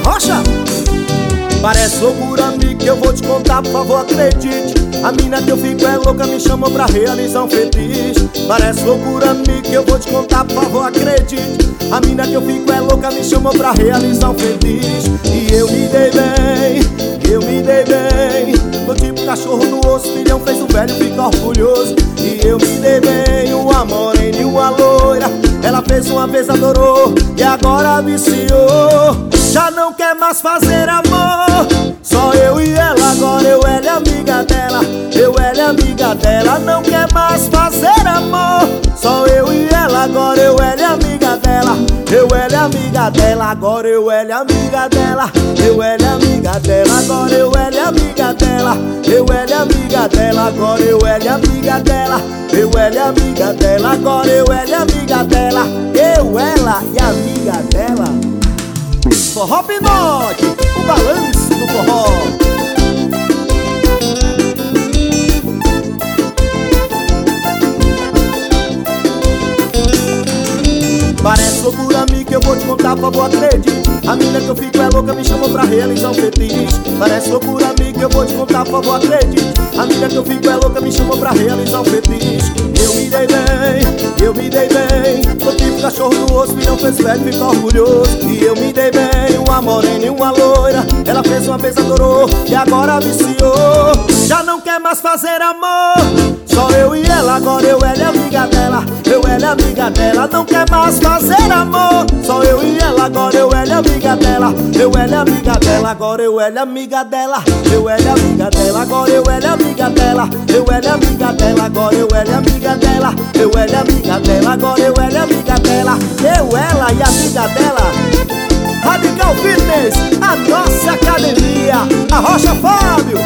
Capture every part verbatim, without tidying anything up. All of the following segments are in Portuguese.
Arrocha! Parece loucura, amigo, que eu vou te contar, por favor, acredite. A mina que eu fico é louca, me chamou pra realizar um fetiche. Parece loucura, amigo, que eu vou te contar, por favor, acredite. A mina que eu fico é louca, me chamou pra realizar um fetiche. E eu me dei bem, eu me dei bem. Tô tipo cachorro no osso, filhão fez o velho ficar orgulhoso. E eu me dei bem, uma morena e uma loira. Ela fez uma vez, adorou, e agora viciou. Já não quer mais fazer amor, só eu e ela. Agora eu, ela é amiga dela, eu, ela é amiga dela. Não quer mais fazer amor, só eu e ela. Agora eu, ela é amiga dela, eu, ela é amiga dela. Agora eu, ela é amiga dela, eu, ela é amiga dela. Agora eu, ela é amiga dela, eu, ela é amiga dela. Agora eu, ela é amiga dela, eu, ela é amiga dela. Agora eu, ela é amiga dela, eu, ela e amiga dela. Forró Pinote, o balanço do forró. Parece loucura, amigo, que eu vou te contar, por favor, acredite. A mina que eu fico é louca, me chamou pra realizar um fetiche. Parece loucura, amigo, que eu vou te contar, por favor, acredite. A mina que eu fico é louca, me chamou pra realizar um fetiche. Eu me dei bem, eu me dei bem. Tô tipo cachorro no osso, filhão fez velho ficar orgulhoso. E eu me dei bem, uma morena e uma loira. Ela fez uma vez, adorou, e agora viciou. Já não quer mais fazer amor, só eu e ela. Agora eu, ela é amiga dela, eu, ela é amiga dela. Não quer mais fazer amor, só eu e ela. Agora eu, ela é amiga dela, eu, ela é amiga dela. Agora eu, ela é amiga dela, eu, ela é amiga dela. Agora eu, ela é amiga dela, eu, ela é amiga dela. Agora eu, ela é amiga dela, eu, ela é amiga dela. Agora eu, ela é amiga dela, eu, ela e amiga dela. Radical Fitness, a nossa academia. Arrocha Fábio.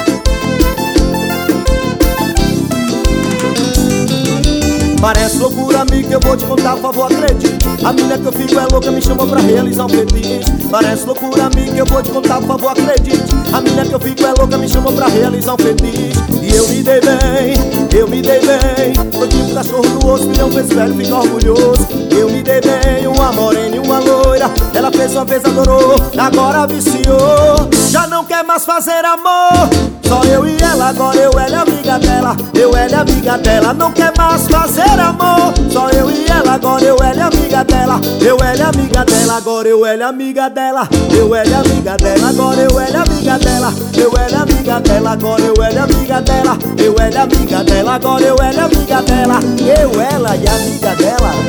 Parece loucura, amigo, que eu vou te contar, por favor, acredite. A mina que eu fico é louca, me chamou pra realizar um fetiche. Parece loucura, amigo, que eu vou te contar, por favor, acredite. A mina que eu fico é louca, me chamou pra realizar um fetiche. E eu me dei bem, eu me dei bem. Tô tipo cachorro no osso, filhão fez velho ficar orgulhoso. Eu me dei bem, uma morena e uma loira. Ela fez uma vez, adorou, agora viciou. Já não quer mais fazer amor, só eu e ela. Agora eu, ela é amiga dela, eu, ela é amiga dela. Não quer mais fazer amor, só eu e ela. Agora eu, ela é amiga dela, eu, ela é amiga dela. Agora eu, ela é amiga dela, eu, ela é amiga dela. Agora eu, ela é amiga dela, eu, ela é amiga dela. Agora eu, ela é amiga dela, eu, ela é amiga dela. Agora eu, ela é amiga dela, eu, ela e amiga dela.